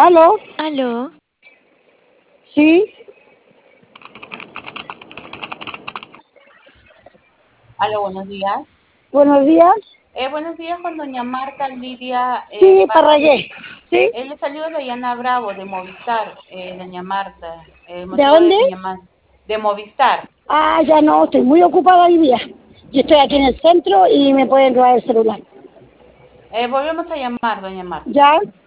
¿Aló? Aló, Sí. Aló, buenos días. Buenos días. Buenos días con doña Marta Lidia Sí, Parra. Parragué. ¿Sí? Le saludo Dayana Bravo de Movistar, doña Marta. El ¿De motivo de dónde? mi llamada de Movistar. Ah, ya no, estoy muy ocupada hoy día. Yo estoy aquí en Eh, el centro y me pueden robar el celular. Volvemos a llamar, doña Marta. ¿Ya?